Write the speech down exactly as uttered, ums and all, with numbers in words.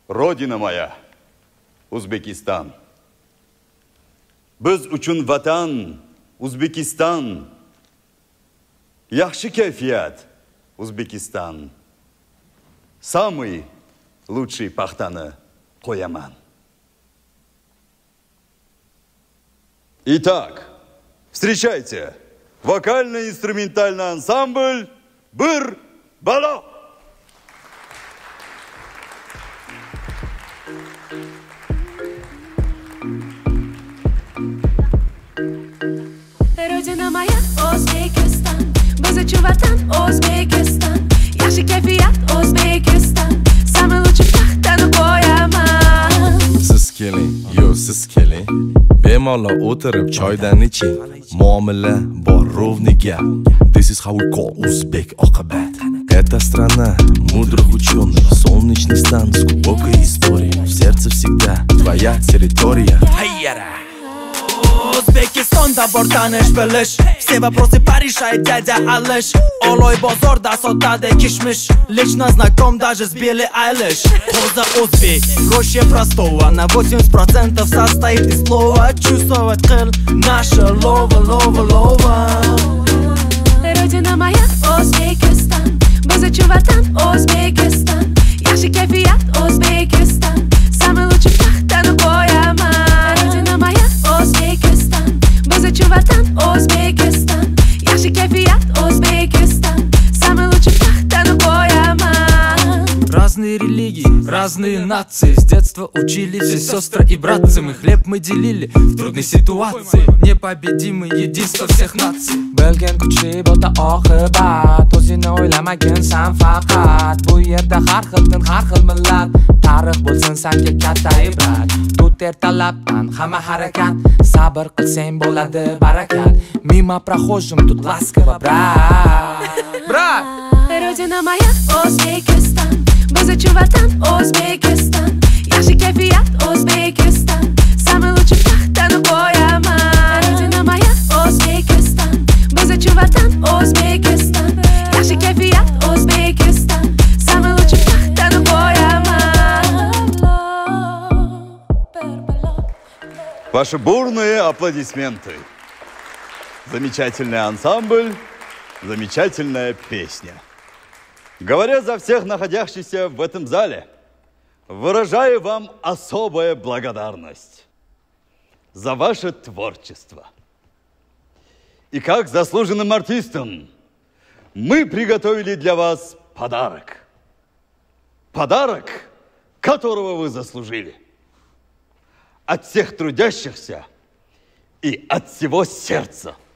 Родина моя, Узбекистан. Biz uchun vatan, Uzbekistan. Yaxshi kayfiyat, Uzbekistan. Самый лучший paxtani qo'yaman. Итак, встречайте, вокально-инструментальный ансамбль «Бір бала». Родина моя, Узбекистан, biz uchun vatan, O'zbekiston. Yaxshi kayfiyat, O'zbekiston. Самый лучший paxtani qo'yaman. Siz keling, yo siz keling, bemalol o'tirib choydan iching. Muomala bor ровниga. This is how we call Uzbek oqibat. Эта страна мудрых ученых, солнечный стан с глубокой историей. В сердце всегда твоя территория. O'zbekistonda bor tanish bilish, все вопросы порешает дядя Алыш. Olay bozorda sotadi kishmish, лично знаком даже с Билли Айлиш. Поза Узбек, проще простого, на восемьдесят процентов состоит из слова. Чувствовать хэл, наша лова, лова, лова. Родина моя, O'zbekiston, biz uchun vatan, O'zbekiston. Yaxshi kayfiyat, O'zbekiston. Самый лучший paxtani qo'yaman. Родина моя, O'zbekiston, biz uchun vatan, O'zbekiston. Yaxshi kayfiyat, O'zbekiston. Самый лучший paxtani qo'yaman. Разные религии, разные нации, с детства учили все сестры и братцы. Мы хлеб мы делили в трудной ситуации, непобедимый единство всех наций. Bilgin kuchli bo'ldi oqibat, o'zingni o'ylamagin san faqat. Bu yerda har xil din, har xil millat, tarix bo'lsin senga katta ibrat. Tut ertalabdan hamma harakat, sabr qilsang bo'ladi barakat. Mimo прохожим тут ласково, брат. Брат! Родина моя, O'zbekiston, biz uchun vatan, O'zbekiston. Yaxshi kayfiyat, O'zbekiston. Самый лучший paxtani qo'yaman. Родина моя, O'zbekiston, biz uchun vatan, O'zbekiston. Yaxshi kayfiyat, O'zbekiston. Самый лучший paxtani qo'yaman. Ваши бурные аплодисменты. Замечательный ансамбль, замечательная песня. Говоря за всех находящихся в этом зале, выражаю вам особую благодарность за ваше творчество. И как заслуженным артистам мы приготовили для вас подарок. Подарок, которого вы заслужили. От всех трудящихся и от всего сердца.